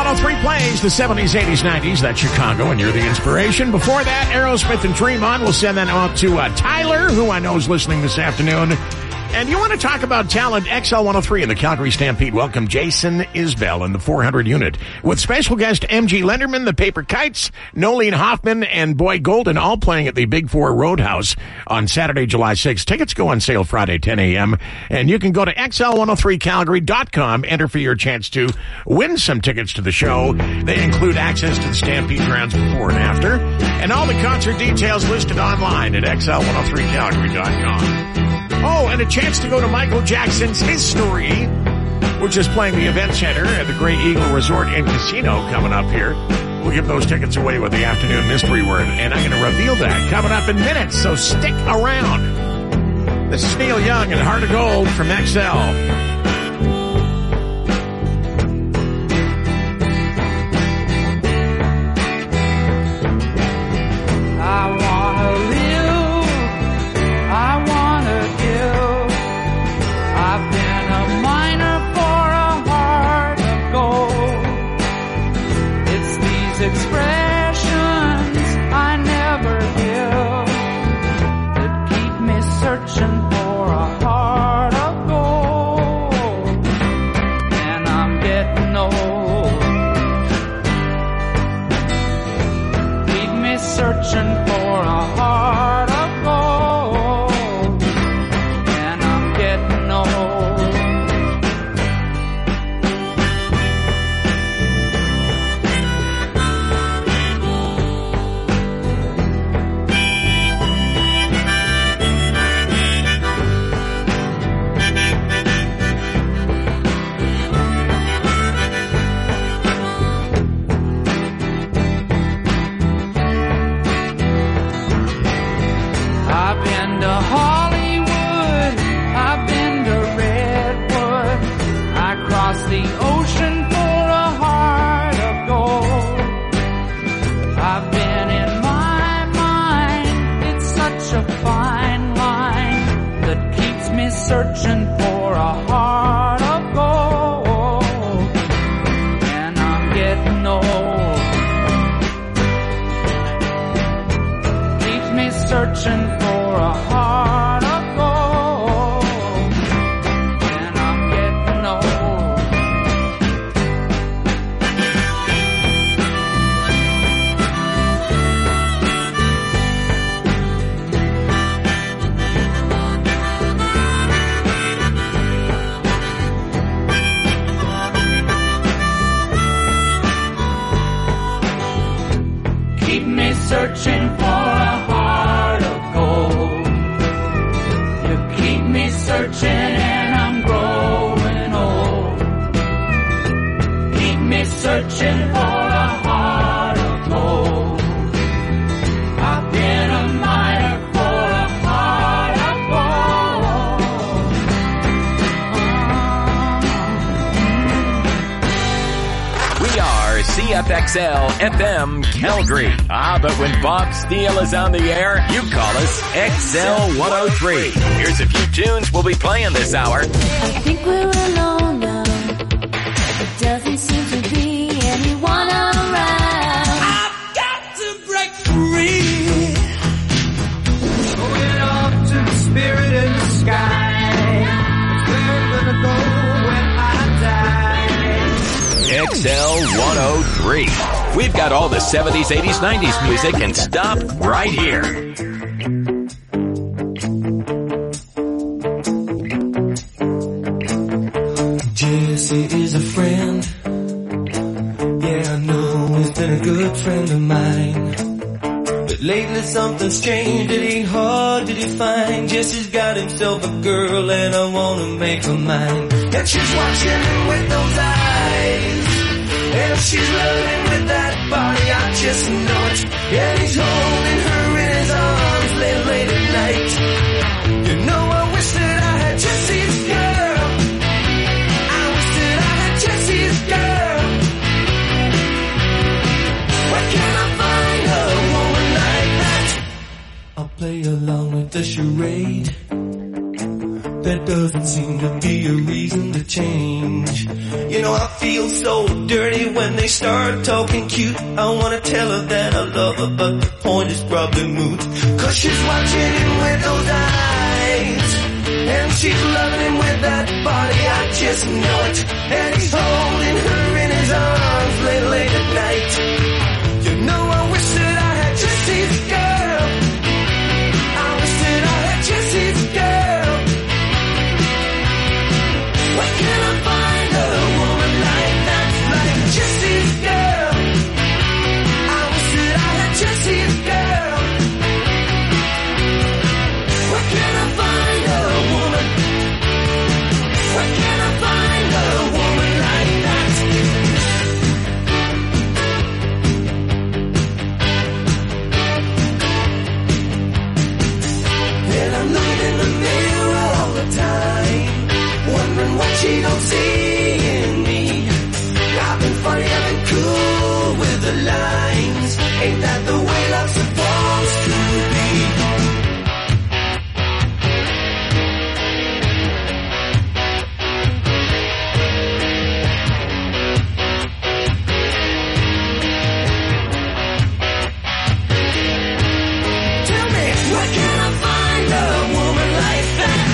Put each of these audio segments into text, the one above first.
103 plays the 70s, 80s, 90s. That's Chicago, and you're the inspiration. Before that, Aerosmith and Tremont. We'll send that out to Tyler, who I know is listening this afternoon. And you want to talk about talent, XL103 in the Calgary Stampede. Welcome Jason Isbell in the 400 unit. With special guest MG Lenderman, the Paper Kites, Nolene Hoffman, and Boy Golden, all playing at the Big Four Roadhouse on Saturday, July 6th. Tickets go on sale Friday, 10 a.m. And you can go to XL103Calgary.com, enter for your chance to win some tickets to the show. They include access to the Stampede grounds before and after. And all the concert details listed online at XL103Calgary.com. Oh, and a chance to go to Michael Jackson's His Story, which is playing the Event Center at the Grey Eagle Resort and Casino coming up here. We'll give those tickets away with the afternoon mystery word, and I'm going to reveal that coming up in minutes, so stick around. This is Neil Young and Heart of Gold from XL. Searching for a heart of gold, and I'm getting old. Keeps me searching for a heart of gold, and I'm getting old. Keep me searching for a heart of gold. You keep me searching and I'm growing old. Keep me searching for a heart of gold. I've been a miner for a heart of gold. We are CFXL FM Calgary. But when Bob Steele is on the air, you call us XL103. Here's a few tunes we'll be playing this hour. I think we're alone now. There doesn't seem to be anyone around. I've got to break free. Going up to the spirit in the sky. Where I'm gonna go when I die. XL103. We've got all the 70s, 80s, 90s music, and stop right here. Jesse is a friend. Yeah, I know he's been a good friend of mine. But lately something's changed. It ain't hard to define. Jesse's got himself a girl and I wanna make her mine. And she's watching him with those eyes. And she's loving with that body, I just know it. And he's holding her in his arms late at night. You know I wish that I had Jesse's girl. I wish that I had Jesse's girl. Where can I find a woman like that? I'll play along with the charade. there doesn't seem to be a reason to change. You know I feel so dirty when they start talking cute. I wanna tell her that I love her, but the point is probably moot. Cause she's watching him with those eyes, and she's loving him with that body, I just know it. And he's holding her in his arms late at night. You know I wish that I had Jesse's girl. I wish that I had Jesse's girl. Where can I find a woman like that, like Jesse's girl? I wish that I had Jesse's girl. Where can I find a woman? Where can I find a woman like that? And I'm looking in the mirror all the time, wondering what she don't see in me. I've been funny, I've been cool with the lines. Ain't that the way love's supposed to be? Tell me, where can I find a woman like that?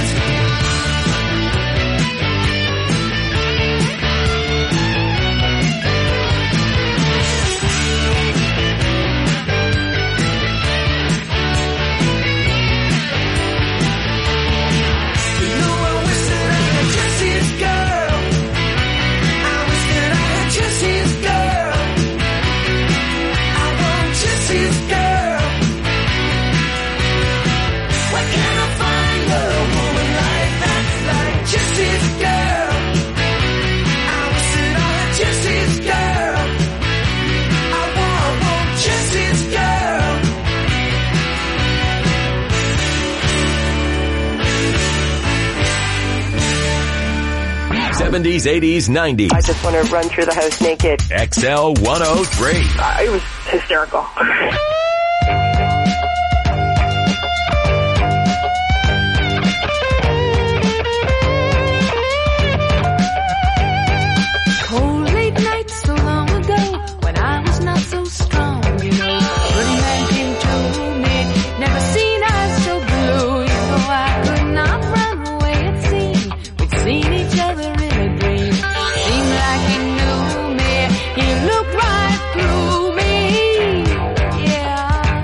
You know I wish that I had Jesse's girl. I wish that I had Jesse's girl. I want Jesse's girl. Where can I find a woman like that, like Jesse's girl? I wish that I had Jesse's girl. I want Jesse's girl. 70s, 80s, 90s. I just want to run through the house naked. XL 103. It was hysterical. Cold late nights so long ago when I was not so strong, you know. Good man came to me, never seen eyes so blue. You know I could not run away, it seemed. We'd seen each other in a dream. Seemed like he knew me, he looked right through me. Yeah.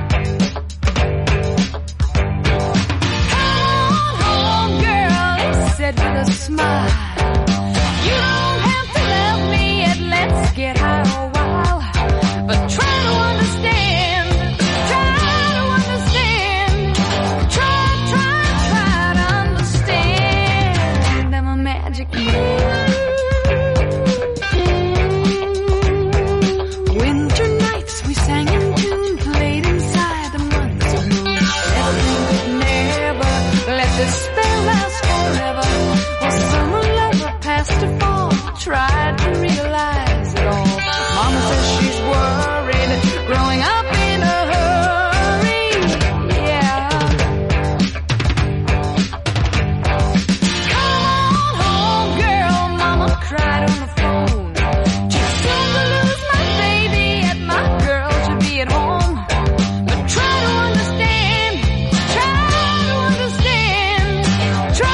Come on home, girl, he said with a smile. You don't have to love me yet, let's get high a while. But try to understand, try to understand. Try to understand. I'm a magic man. Winter nights we sang in tune, played inside the months of moon. Never let this spell last forever. Well, summer lover past her fall, tried to realize it all. Mama says she's worried, growing up in a hurry. Yeah. Come on home, girl, Mama cried on the phone. Too soon to lose my baby, yet my girl should be at home. But try to understand, try to understand, try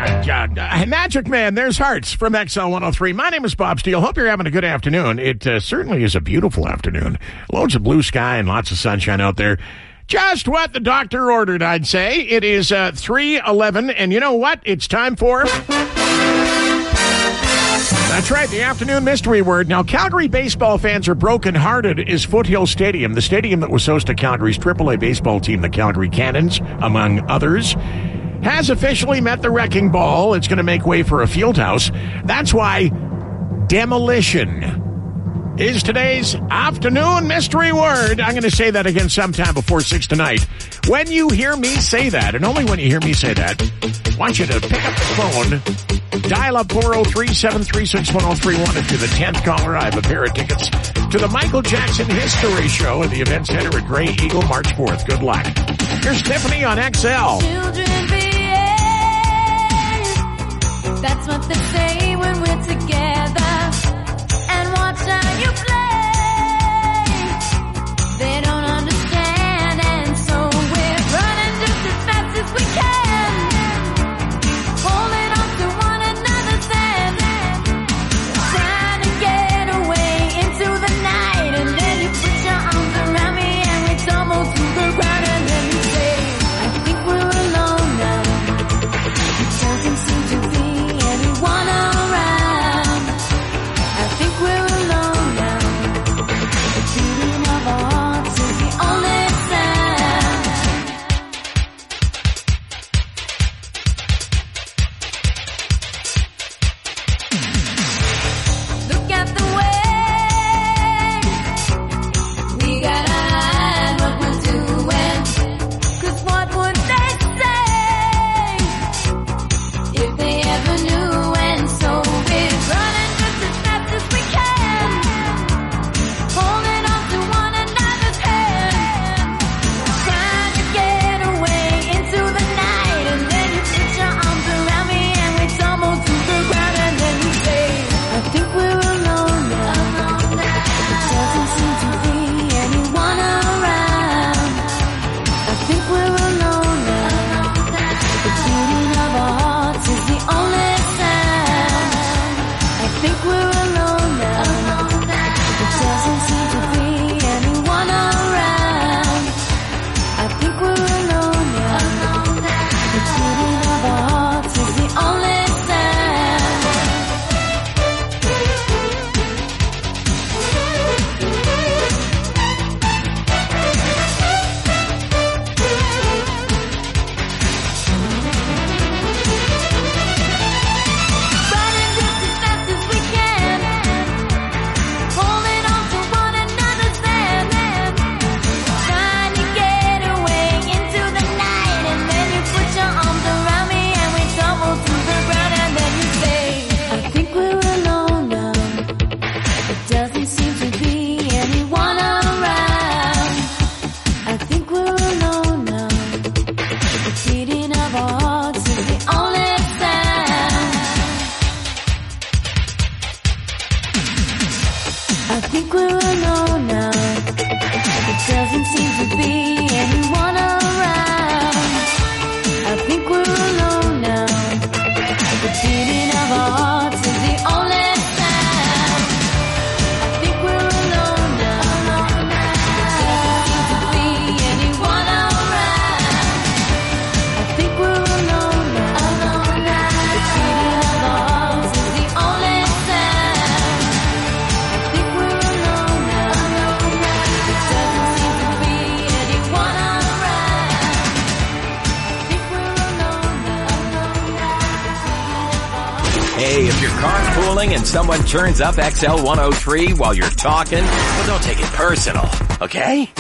Magic Man, there's Hearts from XL 103. My name is Bob Steele. Hope you're having a good afternoon. It certainly is a beautiful afternoon. Loads of blue sky and lots of sunshine out there. Just what the doctor ordered, I'd say. It is 3:11, and you know what? It's time for... That's right, the afternoon mystery word. Now, Calgary baseball fans are brokenhearted as Foothill Stadium, the stadium that was host to Calgary's AAA baseball team, the Calgary Cannons, among others, has officially met the wrecking ball. It's going to make way for a field house. That's why demolition is today's afternoon mystery word. I'm going to say that again sometime before 6 tonight. When you hear me say that, and only when you hear me say that, I want you to pick up the phone, dial up 403-736-1031. If you're the 10th caller, I have a pair of tickets to the Michael Jackson History Show at the Event Center at Grey Eagle, March 4th. Good luck. Here's Tiffany on XL. Children behave. That's what they say when we're together. And watch how you play. They don't understand, and so we're running just as fast as we can, holding on to one another's hand, trying to get away into the night. And then you put your arms around me and we tumble to the ground, and then you say, I think we're alone now. It doesn't seem to be anyone around. I think we're alone now. The beating of our hearts is the only sound. Look at the way we gotta hide what we're doing. 'Cause what would they say if they ever knew? And so we're running just as fast as we can, holding on to one another's hand, trying to get away into the night. And then you put your arms around me and we tumble to the ground, and then you say, I think we're alone now. It doesn't seem to be anyone around. I think we're alone now. The beating of our hearts is the only sound. I think we're alone now. It doesn't seem to be anyone around. I think we're alone now. The beating of our hearts is the only sound. Running just as fast as we can, holding on to one another's hand, trying to get away into the night. And then you put your arms around me and we tumble to the ground, and then you say, I think we're alone now. It doesn't seem to be anyone around. I think we're alone now. The beating of our hearts is the only sound. I think we're alone now. It doesn't seem to be anyone around. I think we're alone now. The beating of our hearts is the only sound. I think we're alone now. It doesn't seem to be anyone around. I think we're alone now. The beating of our hearts is the only sound. I think we're alone now. It doesn't seem to be anyone around. I think we're alone now. Hey, if your car's pooling and someone turns up XL 103 while you're talking, well, don't take it personal, okay?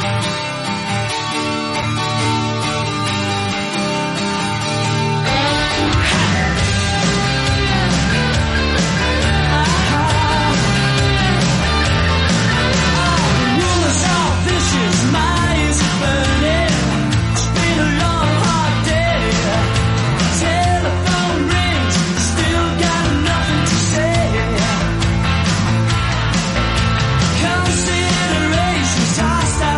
Rumors are vicious, my ears are burning. It's been a long, hard day. Telephone rings, still got nothing to say. Considerations tossed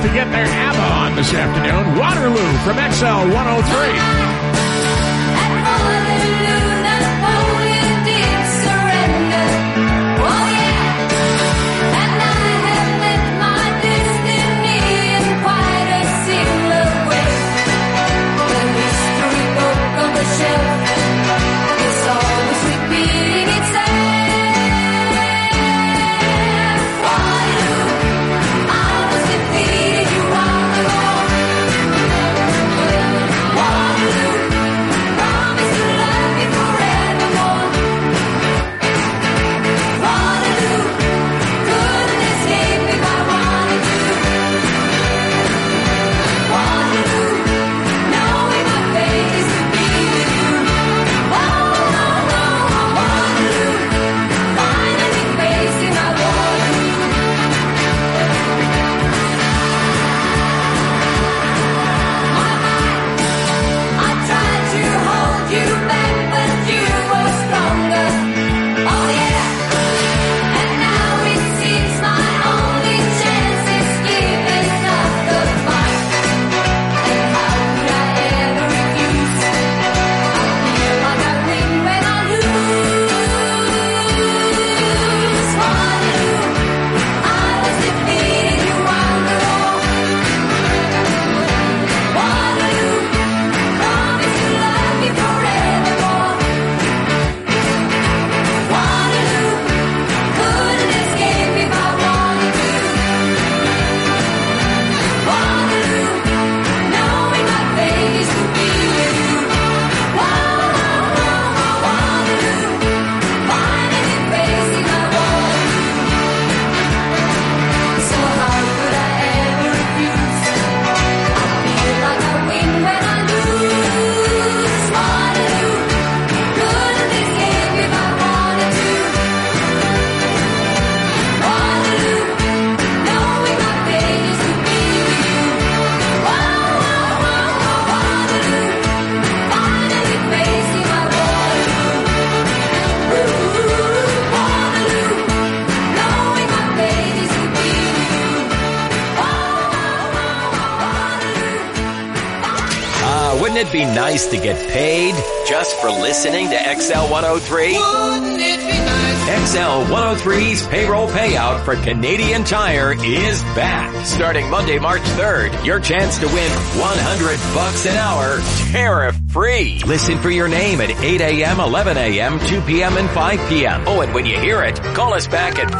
to get their ABBA on this afternoon. Waterloo from XL 103. Wouldn't it be nice to get paid just for listening to XL 103? Wouldn't it be nice? XL 103's payroll payout for Canadian Tire is back. Starting Monday, March 3rd, your chance to win $100 an hour, tariff-free. Listen for your name at 8 a.m., 11 a.m., 2 p.m., and 5 p.m. Oh, and when you hear it, call us back at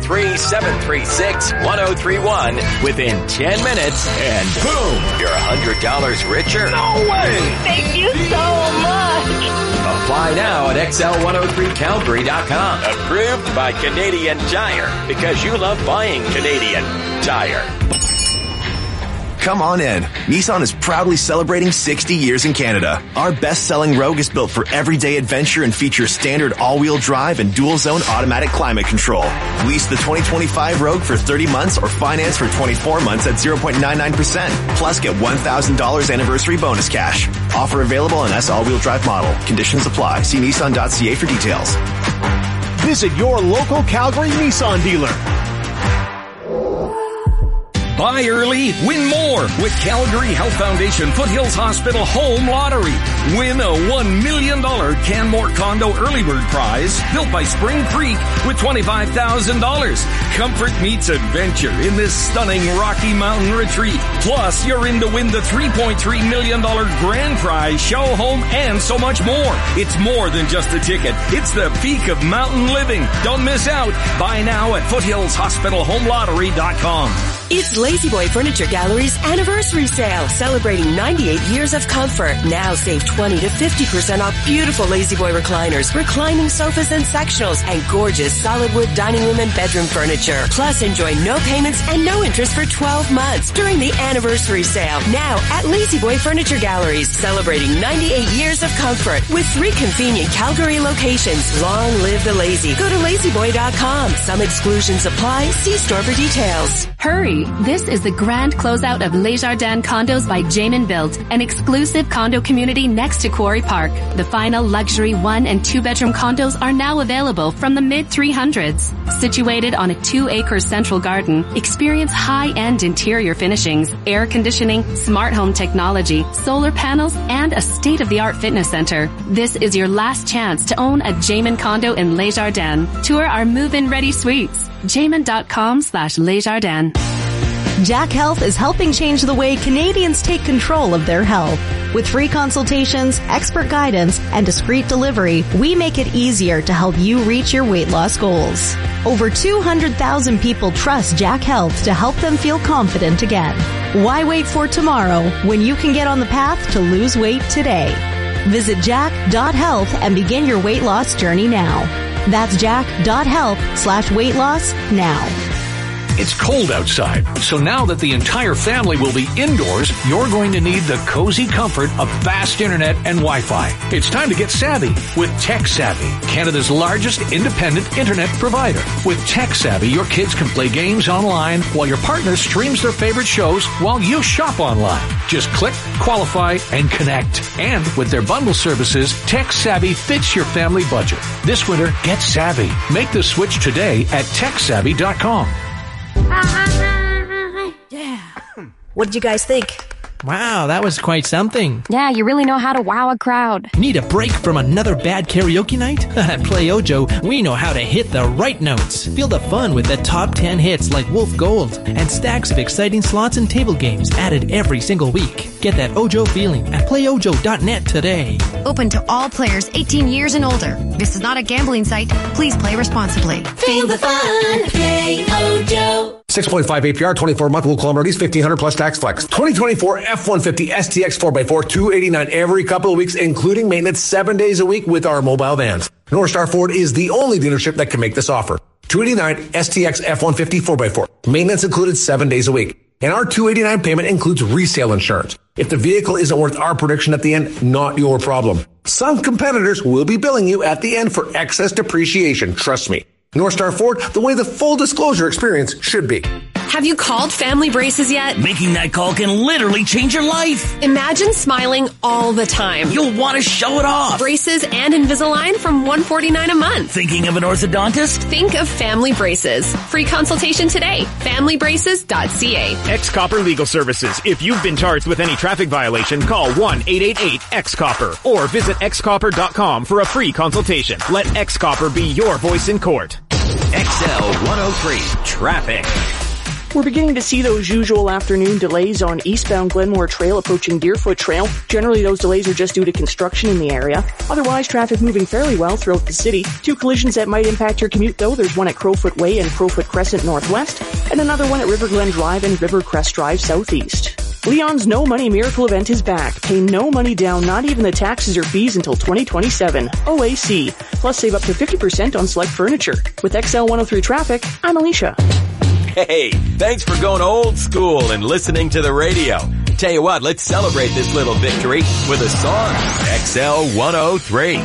403-736-1031 within 10 minutes, and boom, you're $100 richer. No way! Thank you so much. Apply now at XL103Calgary.com. Approved by Canadian Tire, because you love buying Canadian Tire. Come on in. Nissan is proudly celebrating 60 years in Canada. Our best-selling Rogue is built for everyday adventure and features standard all-wheel drive and dual-zone automatic climate control. Lease the 2025 Rogue for 30 months or finance for 24 months at 0.99%. Plus get $1,000 anniversary bonus cash. Offer available on S all-wheel drive model. Conditions apply. See Nissan.ca for details. Visit your local Calgary Nissan dealer. Buy early, win more with Calgary Health Foundation Foothills Hospital Home Lottery. Win a $1 million Canmore Condo Early Bird Prize built by Spring Creek with $25,000. Comfort meets adventure in this stunning Rocky Mountain retreat. Plus, you're in to win the $3.3 million grand prize, show home, and so much more. It's more than just a ticket. It's the peak of mountain living. Don't miss out. Buy now at foothillshospitalhomelottery.com. It's La-Z-Boy Furniture Gallery's anniversary sale, celebrating 98 years of comfort. Now save 20 to 50% off beautiful La-Z-Boy recliners, reclining sofas and sectionals, and gorgeous solid wood dining room and bedroom furniture. Plus, enjoy no payments and no interest for 12 months during the anniversary sale. Now at La-Z-Boy Furniture Galleries, celebrating 98 years of comfort with 3 convenient Calgary locations. Long live the lazy. Go to lazyboy.com. Some exclusions apply. See store for details. Hurry! luxury. This is the grand closeout of Les Jardins Condos by Jamin Built, an exclusive condo community next to Quarry Park. The final luxury 1 and 2 bedroom condos are now available from the mid-300s. Situated on a 2-acre central garden, experience high-end interior finishings, air conditioning, smart home technology, solar panels, and a state-of-the-art fitness center. This is your last chance to own a Jamin condo in Les Jardins. Tour our move-in ready suites. Jamin.com/Les Jardins. Jack Health is helping change the way Canadians take control of their health. With free consultations, expert guidance, and discreet delivery, we make it easier to help you reach your weight loss goals. Over 200,000 people trust Jack Health to help them feel confident again. Why wait for tomorrow when you can get on the path to lose weight today? Visit jack.health and begin your weight loss journey now. That's jack.health/weight loss now. It's cold outside, so now that the entire family will be indoors, you're going to need the cozy comfort of fast internet and Wi-Fi. It's time to get savvy with Tech Savvy, Canada's largest independent internet provider. With Tech Savvy, your kids can play games online while your partner streams their favorite shows while you shop online. Just click, qualify, and connect. And with their bundle services, Tech Savvy fits your family budget. This winter, get savvy. Make the switch today at TechSavvy.com. Yeah. What did you guys think? Wow, that was quite something. Yeah, you really know how to wow a crowd. Need a break from another bad karaoke night? At Play Ojo, we know how to hit the right notes. Feel the fun with the top 10 hits like Wolf Gold and stacks of exciting slots and table games added every single week. Get that Ojo feeling at playojo.net today. Open to all players 18 years and older. This is not a gambling site. Please play responsibly. Feel the fun. Play Ojo. 6.5 APR, 24-month Will Colombides, 1,500 plus tax flex. 2024 F-150 STX 4x4, $289 every couple of weeks, including maintenance 7 days a week with our mobile vans. North Star Ford is the only dealership that can make this offer. $289 STX F-150 4x4. Maintenance included 7 days a week. And our $289 payment includes resale insurance. If the vehicle isn't worth our prediction at the end, not your problem. Some competitors will be billing you at the end for excess depreciation. Trust me. North Star Ford, the way the full disclosure experience should be. Have you called Family Braces yet? Making that call can literally change your life. Imagine smiling all the time. You'll want to show it off. Braces and Invisalign from $149 a month. Thinking of an orthodontist? Think of Family Braces. Free consultation today. FamilyBraces.ca. X-Copper Legal Services. If you've been charged with any traffic violation, call 1-888-X-Copper or visit xcopper.com for a free consultation. Let X-Copper be your voice in court. XL 103 Traffic. We're beginning to see those usual afternoon delays on eastbound Glenmore Trail approaching Deerfoot Trail. Generally, those delays are just due to construction in the area. Otherwise, traffic moving fairly well throughout the city. 2 collisions that might impact your commute, though. There's one at Crowfoot Way and Crowfoot Crescent Northwest, and another one at River Glen Drive and River Crest Drive Southeast. Leon's No Money Miracle event is back. Pay no money down, not even the taxes or fees until 2027. OAC. Plus save up to 50% on select furniture. With XL 103 Traffic, I'm Alicia. Hey, thanks for going old school and listening to the radio. Tell you what, let's celebrate this little victory with a song. XL 103.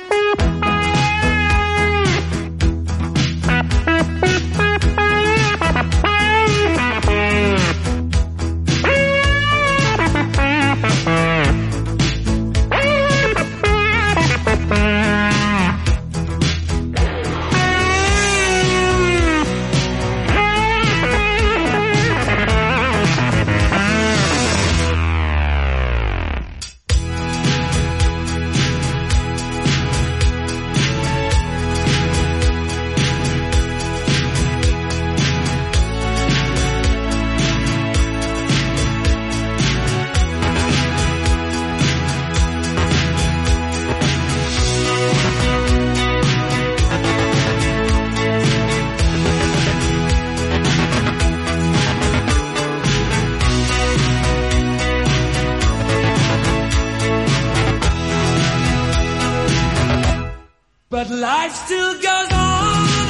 But life still goes on.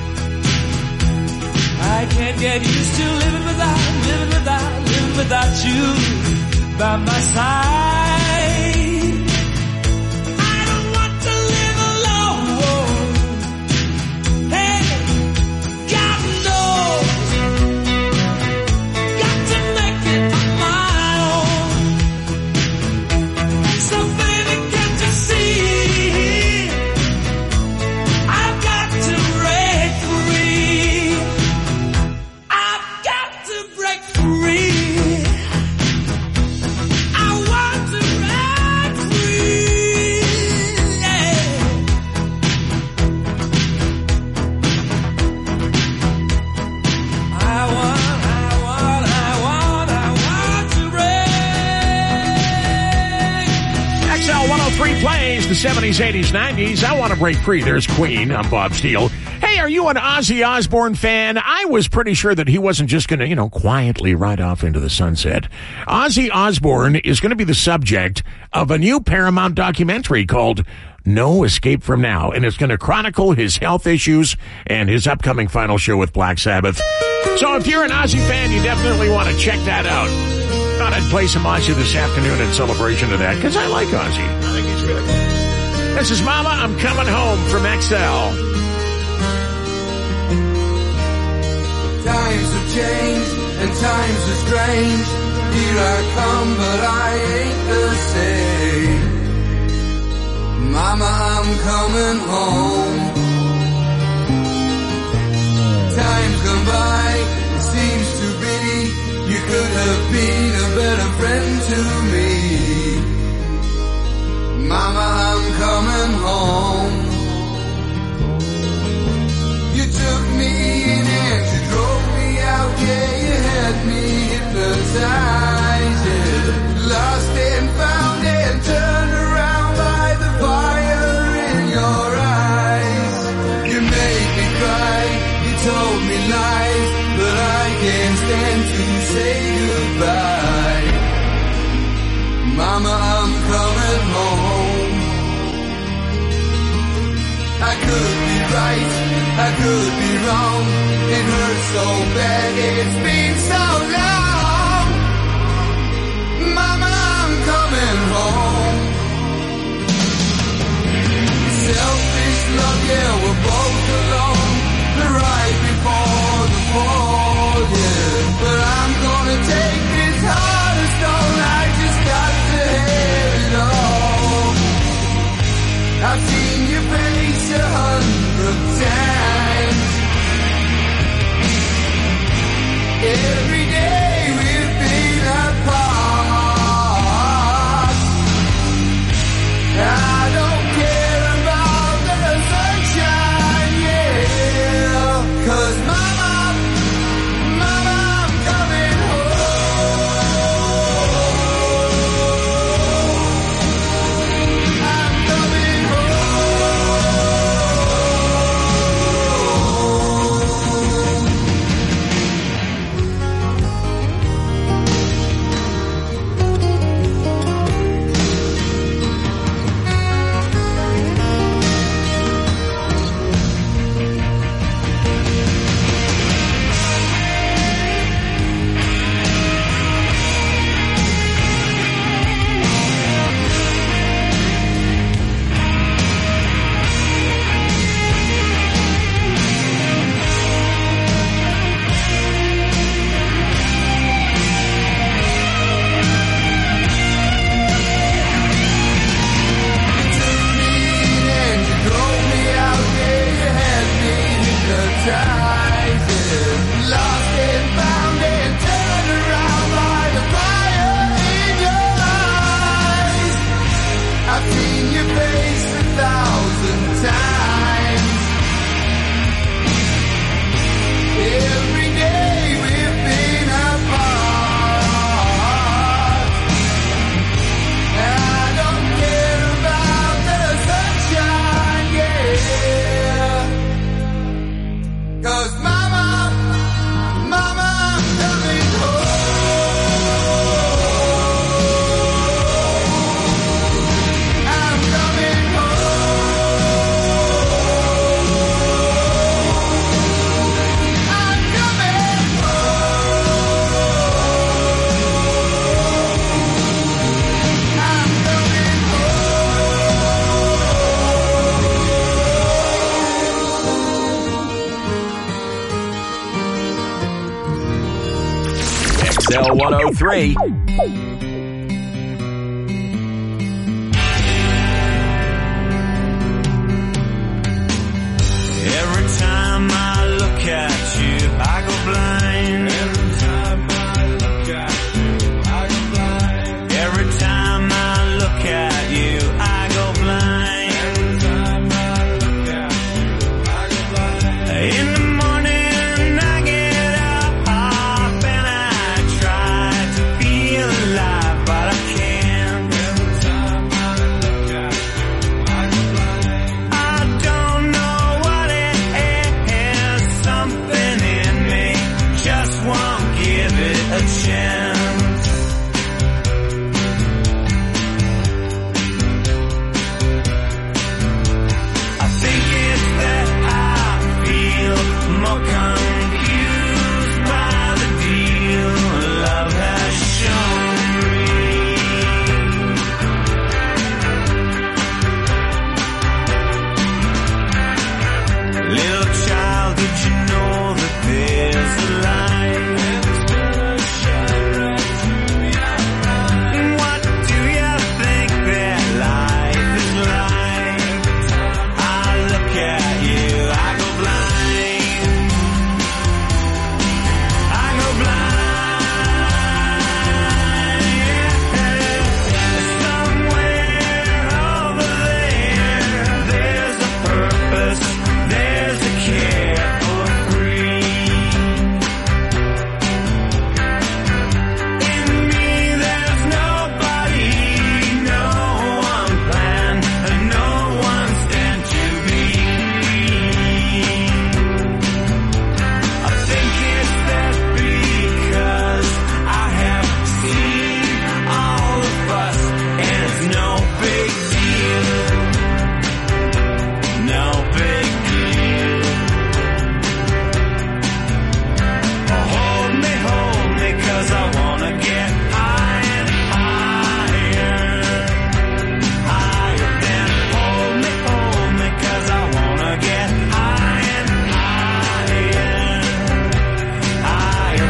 I can't get used to living without you by my side. I don't want to live alone. Hey, God knows, got to make it on my own. So baby, can't you see? Plays the 70s, 80s, 90s. I want to break free. There's Queen. I'm Bob Steele. Hey, are you an Ozzy Osbourne fan? I was pretty sure that he wasn't just going to, quietly ride off into the sunset. Ozzy Osbourne is going to be the subject of a new Paramount documentary called No Escape From Now, and it's going to chronicle his health issues and his upcoming final show with Black Sabbath. So if you're an Ozzy fan, you definitely want to check that out. Thought I'd play some Ozzy this afternoon in celebration of that, because I like Ozzy. I think he's really good. This is Mama, I'm Coming Home from XL. Times have changed and times are strange. Here I come, but I ain't the same. Mama, I'm coming home. Time's gone by, it seems to be you could have been a better friend to me. Mama, I'm coming home. You took me in and you drove me out, yeah, you had me hypnotized, yeah. Lost and found and turned around by the fire in your eyes. You made me cry, you told me lies, but I can't stand to say goodbye. Mama, I'm coming home. I could be right, I could be wrong. It hurts so bad, it's been so long. Mama, I'm coming home. Selfish love, yeah, we're both alone. Right before the fall, yeah. But I'm gonna take this heart of stone. I just got to have it all. I've seen your face 100 times. Every day we've been apart. I don't care about the sunshine, yeah. 'Cause mama, I'm coming home. I'm coming home. XL 103. Every time I look at you, I go blind. Every time I look at you, I go blind. Every time I look at you, I go blind. Every time I look at you, I go blind. In the morning I get up and I try to feel alive, but I can't. Every time I look at you, I go blind. I don't know what it is, something in me just won't give it a chance. I think it's that I feel more confused by the deal love has shown me. Little child, did you know that there's a light? What do you think that life is like? I look at you, I go blind. I go blind. Somewhere over there, there's a purpose, there's a care for free. In me there's nobody, no one planned, and no one stand to be free. I think it's that because I have seen all of us, and it's no big deal. No big deal. Hold me, 'cause I wanna get higher and higher. Higher than hold me, 'cause I wanna get higher and higher. Higher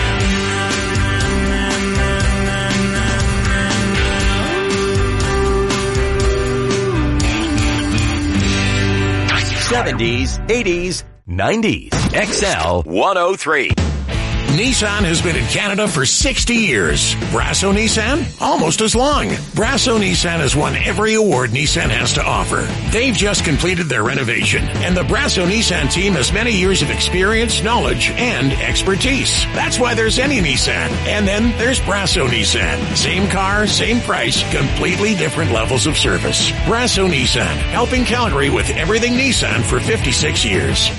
than 70s, 80s, 90s. XL 103. Nissan has been in Canada for 60 years. Brasso Nissan, almost as long. Brasso Nissan has won every award Nissan has to offer. They've just completed their renovation, and the Brasso Nissan team has many years of experience, knowledge, and expertise. That's why there's any Nissan. And then there's Brasso Nissan. Same car, same price, completely different levels of service. Brasso Nissan, helping Calgary with everything Nissan for 56 years.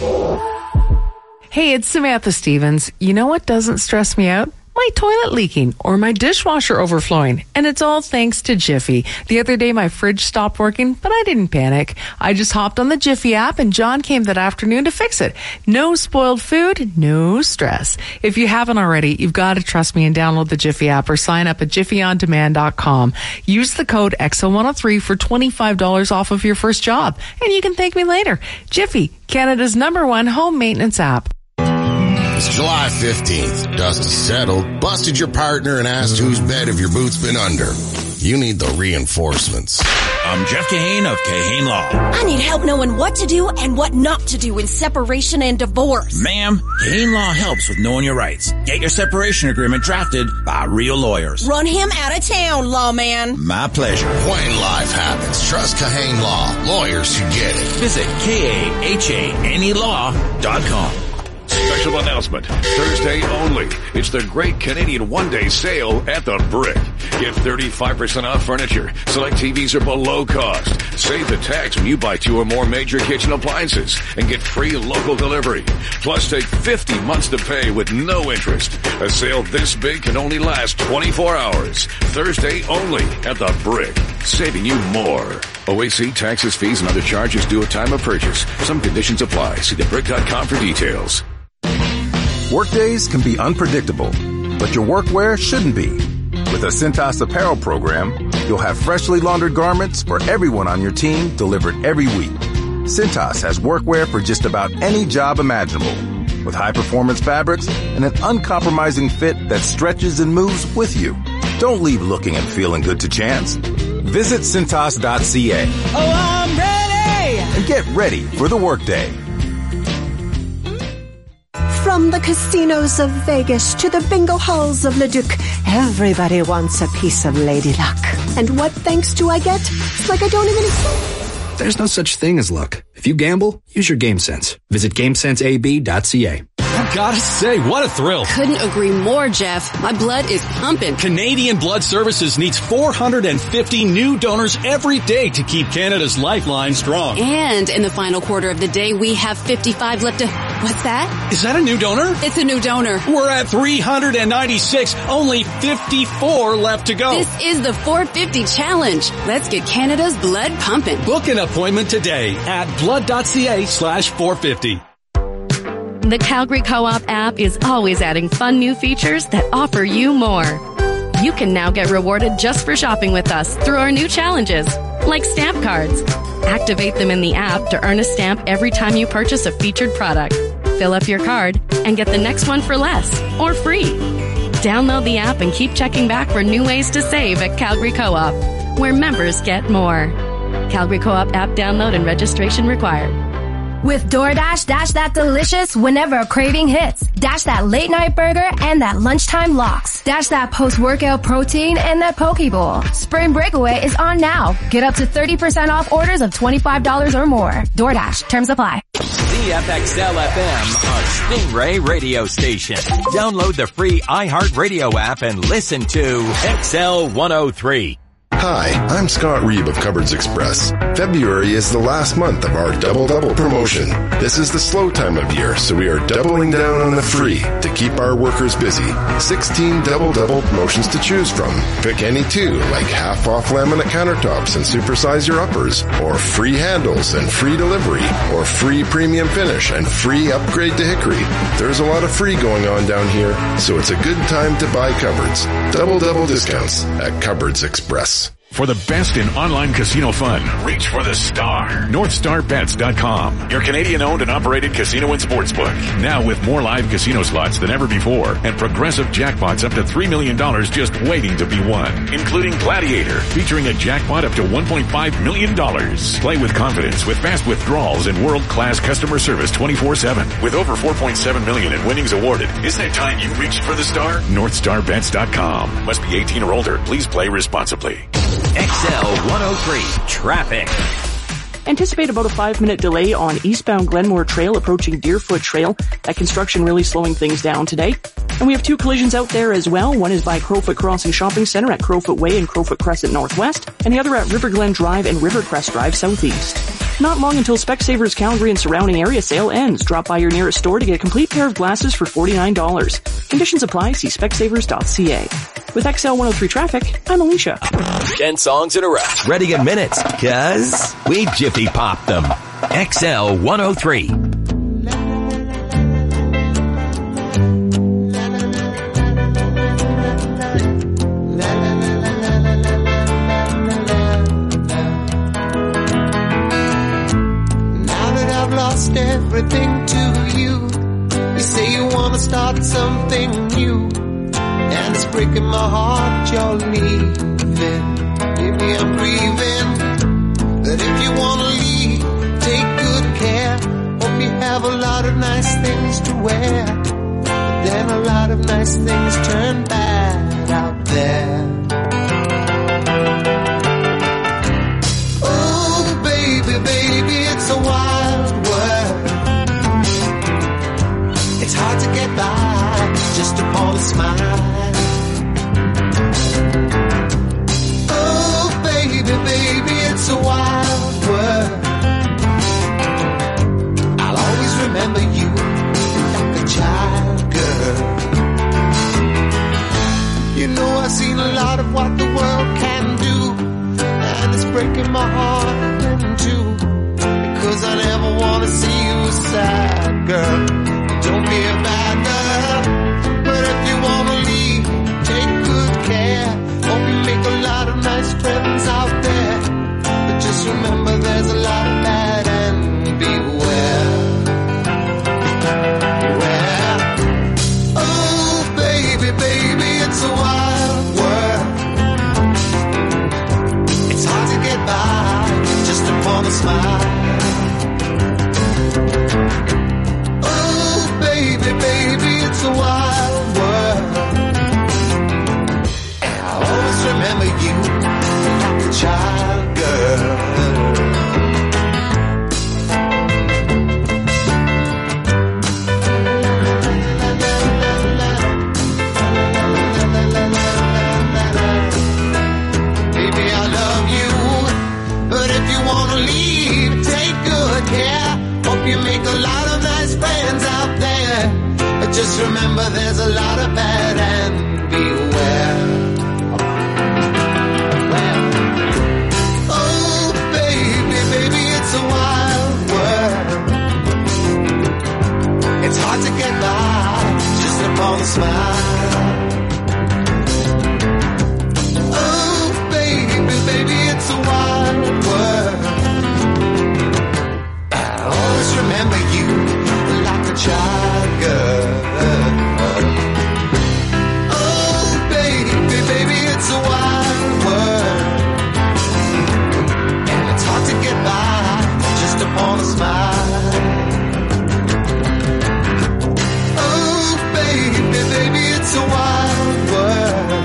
Hey, it's Samantha Stevens. You know what doesn't stress me out? My toilet leaking or my dishwasher overflowing. And it's all thanks to Jiffy. The other day my fridge stopped working, but I didn't panic. I just hopped on the Jiffy app and John came that afternoon to fix it. No spoiled food, no stress. If you haven't already, you've got to trust me and download the Jiffy app or sign up at jiffyondemand.com. Use the code XL103 for $25 off of your first job. And you can thank me later. Jiffy, Canada's #1 home maintenance app. It's July 15th. Dust is settled, busted your partner, and asked whose bed have your boots been under. You need the reinforcements. I'm Jeff Kahane of Kahane Law. I need help knowing what to do and what not to do in separation and divorce. Ma'am, Kahane Law helps with knowing your rights. Get your separation agreement drafted by real lawyers. Run him out of town, lawman. My pleasure. When life happens, trust Kahane Law. Lawyers who get it. Visit KAHANElaw.com. Special announcement. Thursday only. It's the Great Canadian One-Day Sale at the Brick. Get 35% off furniture. Select TVs are below cost. Save the tax when you buy 2 or more major kitchen appliances and get free local delivery. Plus, take 50 months to pay with no interest. A sale this big can only last 24 hours. Thursday only at the Brick. Saving you more. OAC, taxes, fees, and other charges due at time of purchase. Some conditions apply. See thebrick.com for details. Workdays can be unpredictable, but your workwear shouldn't be. With a Cintas apparel program, you'll have freshly laundered garments for everyone on your team delivered every week. Cintas has workwear for just about any job imaginable. with high-performance fabrics and an uncompromising fit that stretches and moves with you. Don't leave looking and feeling good to chance. Visit Cintas.ca. Oh, I'm ready! And get ready for the workday. From the casinos of Vegas to the bingo halls of Leduc, everybody wants a piece of Lady Luck. And what thanks do I get? It's like I don't even... There's no such thing as luck. If you gamble, use your game sense. Visit GameSenseAB.ca. I've got to say, what a thrill. Couldn't agree more, Jeff. My blood is pumping. Canadian Blood Services needs 450 new donors every day to keep Canada's lifeline strong. And in the final quarter of the day, we have 55 left to... What's that? Is that a new donor? It's a new donor. We're at 396. Only 54 left to go. This is the 450 challenge. Let's get Canada's blood pumping. Book an appointment today at blood.ca/450. The Calgary Co-op app is always adding fun new features that offer you more. You can now get rewarded just for shopping with us through our new challenges, like stamp cards. Activate them in the app to earn a stamp every time you purchase a featured product. Fill up your card and get the next one for less or free. Download the app and keep checking back for new ways to save at Calgary Co-op, where members get more. Calgary Co-op app download and registration required. With DoorDash, dash that delicious whenever a craving hits. Dash that late night burger and that lunchtime lox. Dash that post-workout protein and that poke bowl. Spring Breakaway is on now. Get up to 30% off orders of $25 or more. DoorDash. Terms apply. CFXL FM, a Stingray radio station. Download the free iHeartRadio app and listen to XL 103. Hi, I'm Scott Reeb of Cupboards Express. February is the last month of our Double promotion. This is the slow time of year, so we are doubling down on the free to keep our workers busy. 16 Double promotions to choose from. Pick any two, like half off laminate countertops and supersize your uppers, or free handles and free delivery, or free premium finish and free upgrade to hickory. There's a lot of free going on down here, so it's a good time to buy cupboards. Double discounts at Cupboards Express. For the best in online casino fun, reach for the star. NorthstarBets.com, your Canadian-owned and operated casino and sportsbook. Now with more live casino slots than ever before and progressive jackpots up to $3 million just waiting to be won, including Gladiator, featuring a jackpot up to $1.5 million. Play with confidence with fast withdrawals and world-class customer service 24/7. With over $4.7 million in winnings awarded, isn't it time you reached for the star? NorthstarBets.com. Must be 18 or older. Please play responsibly. XL 103 traffic. Anticipate about a 5-minute delay on eastbound Glenmore Trail approaching Deerfoot Trail. That construction really slowing things down today. And we have 2 collisions out there as well. One is by Crowfoot Crossing Shopping Center at Crowfoot Way and Crowfoot Crescent Northwest, and the other at River Glen Drive and Rivercrest Drive Southeast. Not long until Specsavers Calgary and surrounding area sale ends. Drop by your nearest store to get a complete pair of glasses for $49. Conditions apply. See specsavers.ca. With XL 103 traffic, I'm Alicia. 10 songs in a row. Ready in minutes, cuz we Jiffy popped them. XL 103. Lost everything to you. You say you want to start something new, and it's breaking my heart you're leaving. Maybe I'm grieving, that if you want to leave, take good care. Hope you have a lot of nice things to wear, but then a lot of nice things turn bad out there. Oh baby, it's a wild world. It's hard to get by just upon a smile. Oh baby, it's a wild world. I'll always remember you like a child girl. You know I've seen you make a lot of nice friends out there. But just remember there's a lot of bad and beware. Oh, baby, it's a wild world. It's hard to get by just upon a smile. Oh, baby, it's a wild world. Always remember you like a child girl. Oh, baby, it's a wild world. And it's hard to get by just upon a smile. Oh, baby, it's a wild world.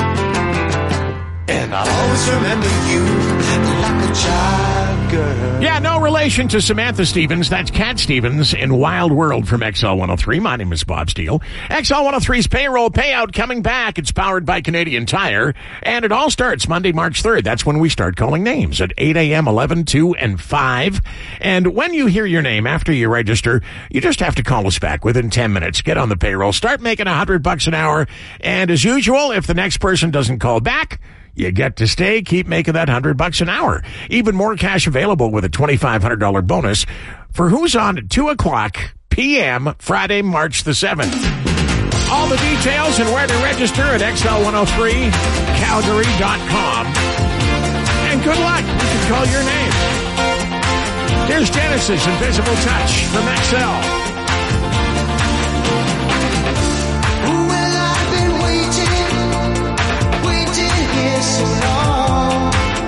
And I'll always remember you like a child girl. Yeah, no relation to Samantha Stevens. That's Cat Stevens in Wild World from XL 103. My name is Bob Steele. XL 103's payroll payout coming back. It's powered by Canadian Tire. And it all starts Monday, March 3rd. That's when we start calling names at 8 a.m., 11, 2, and 5. And when you hear your name after you register, you just have to call us back within 10 minutes. Get on the payroll. Start making $100 an hour. And as usual, if the next person doesn't call back, you get to stay, keep making that $100 an hour. Even more cash available with a $2,500 bonus for who's on at 2 o'clock p.m. Friday, March the 7th. All the details and where to register at xl103calgary.com. And good luck. We can call your name. Here's Genesis Invisible Touch from XL. So long,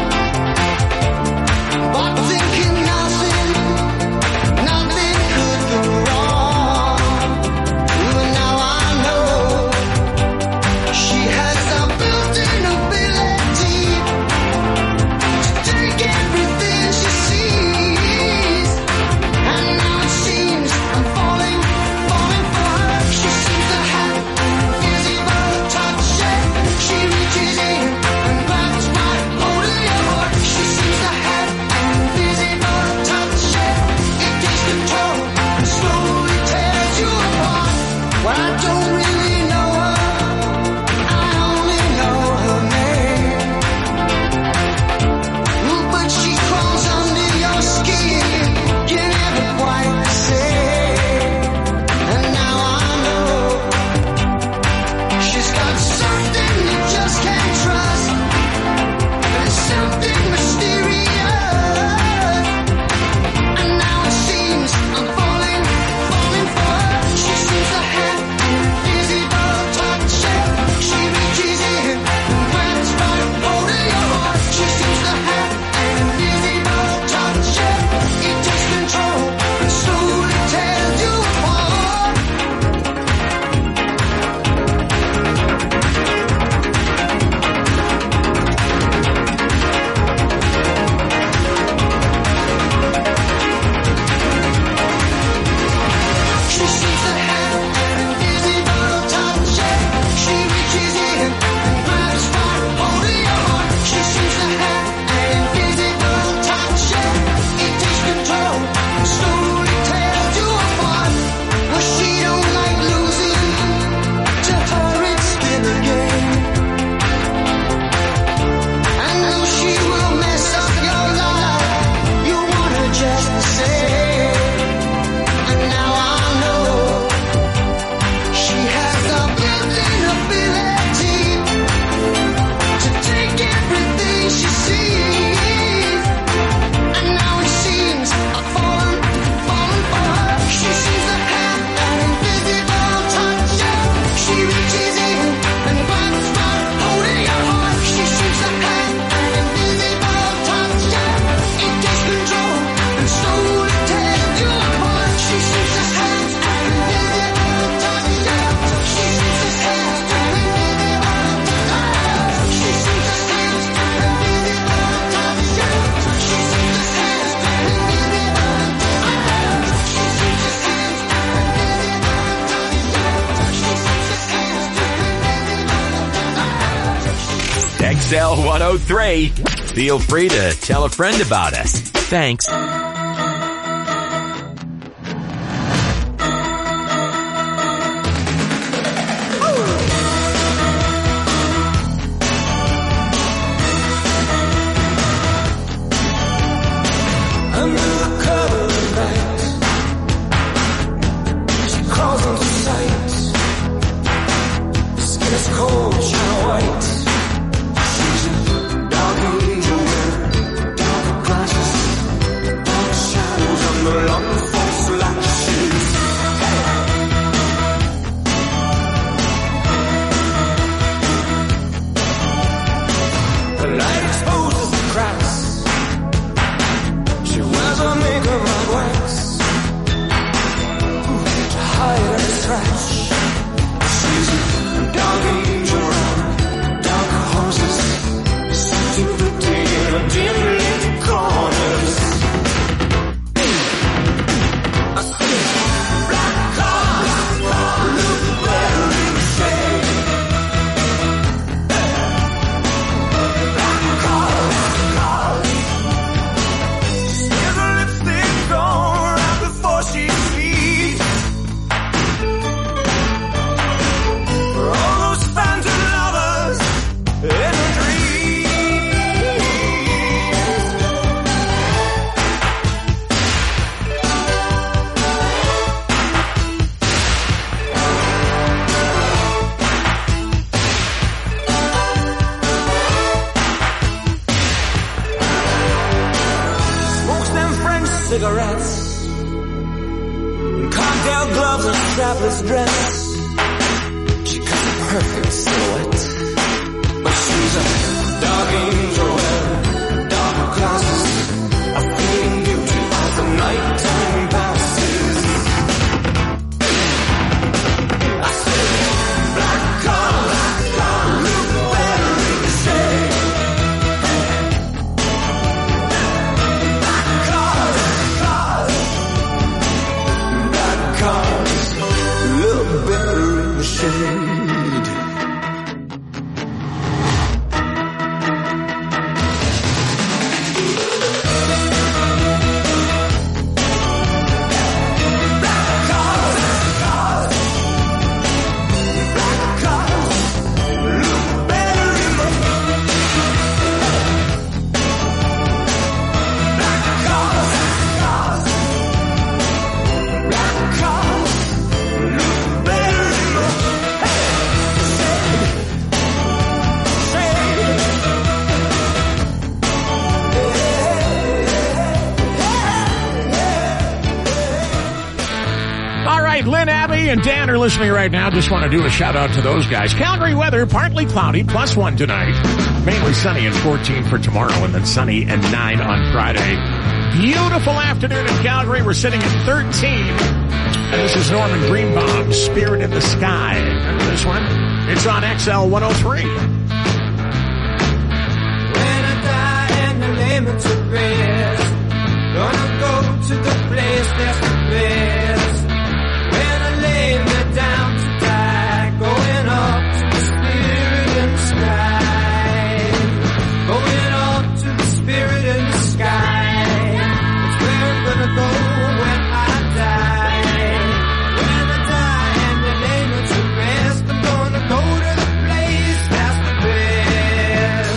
but thinking nothing could go wrong. Well, now I know she has a built-in ability to take everything she sees. And now it seems I'm falling for her. She seems to have invisible touch. She reaches in. Well, I don't really know her, I only know her name. But she crawls under your skin, you never quite say. And now I know she's got something you just can't trust. There's something mysterious. And now it seems I'm falling for her. She seems to have XL 103. Feel free to tell a friend about us. Thanks. cigarettes, and cocktail gloves and strapless dress. She cut a perfect silhouette, but she's a dark angel wearing dark glasses, a fleeting beauty of the nighttime passes. I said, black car, look better in the shade. Black cars, look better in the shade. Lynn, Abby, and Dan are listening right now. Just want to do a shout out to those guys. Calgary weather, partly cloudy, +1 tonight. Mainly sunny and 14 for tomorrow, and then sunny and 9 on Friday. Beautiful afternoon in Calgary. We're sitting at 13. And this is Norman Greenbaum's Spirit in the Sky. Remember this one? It's on XL 103. When I die and the layman to rest, gonna go to the place that's the best. When I lay me down to die, going up to the Spirit in the sky. Going up to the Spirit in the sky. That's where I'm gonna go when I die. When I die and they lay me to rest, I'm gonna go to the place that's the best.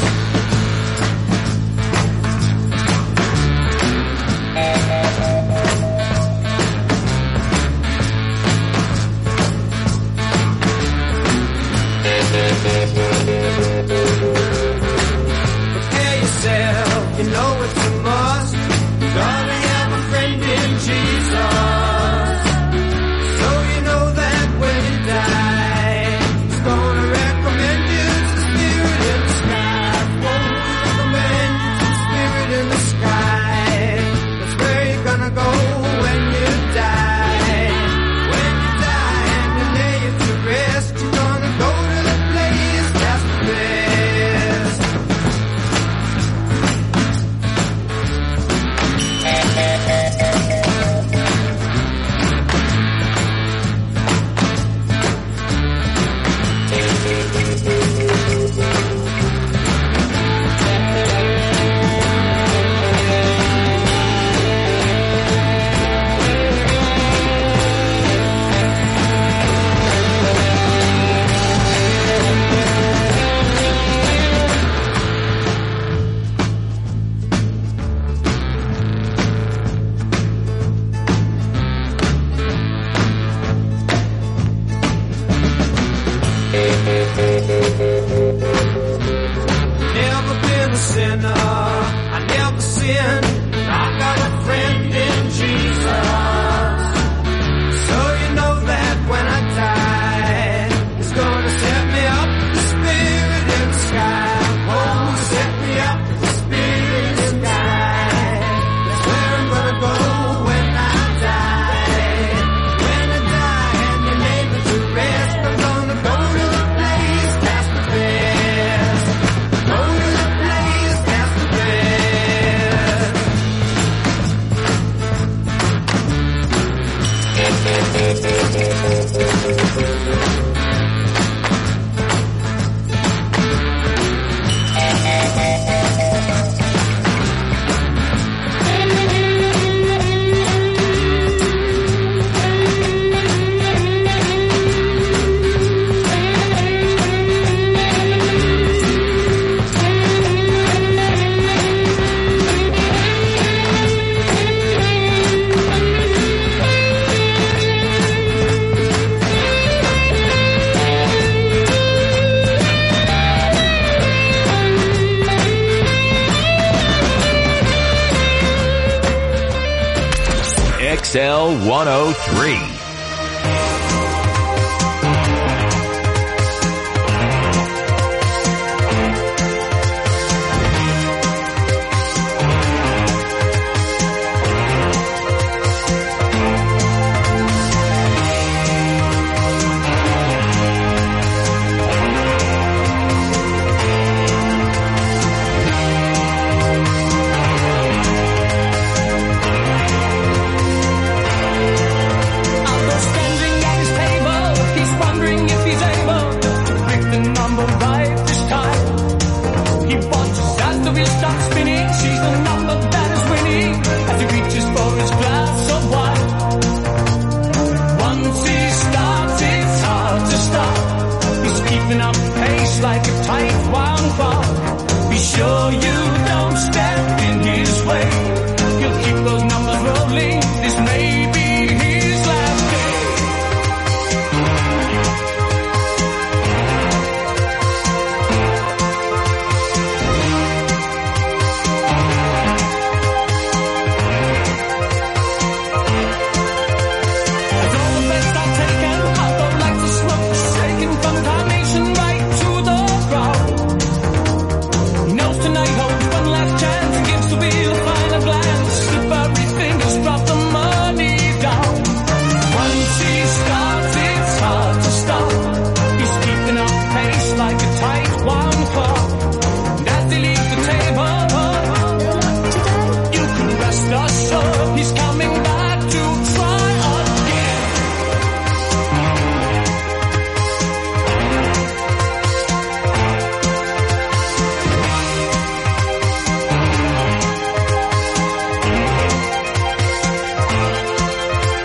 Prepare yourself, you know it's a must. Gonna have a friend in Jesus. So you know that when you die, He's gonna recommend you to the Spirit in the sky. Won't recommend you to the Spirit in the sky. That's where you're gonna go when you die. When you die and they lay you to rest, you're gonna go to the place that's the best. Never been a sinner, I never sinned. I got a friend in Jesus. So you know that when I die, He's gonna set me up with the Spirit in the sky. Oh, set me up with the Spirit in the sky. That's where I'm gonna go when I die. When I die and they lay me to rest, I'm gonna go to the place that's the best. Go to the place that's the XL103.